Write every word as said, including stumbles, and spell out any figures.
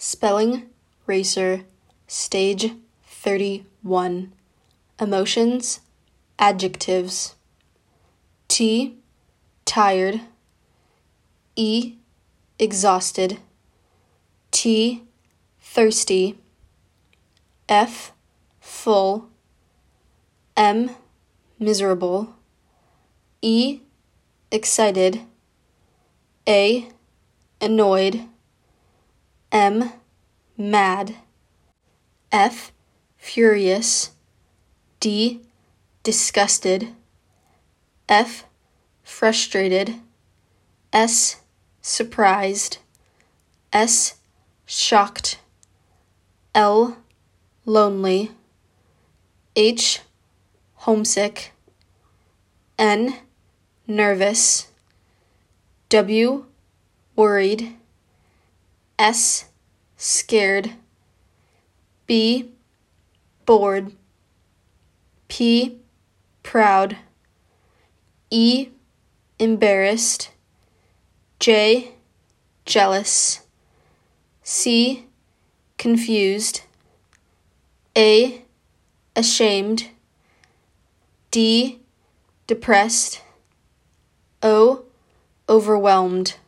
Spelling Racer, Stage thirty-one. Emotions, Adjectives. T, tired. E, exhausted. T, thirsty. F, full. M, miserable. E, excited. A, annoyed. M, mad. F, furious. D, disgusted. F, frustrated. S, surprised. S, shocked. L, lonely. H, homesick. N, nervous. W, worried. S, scared. B, bored. P, proud. E, embarrassed. J, jealous. C, confused. A, ashamed. D, depressed. O, overwhelmed.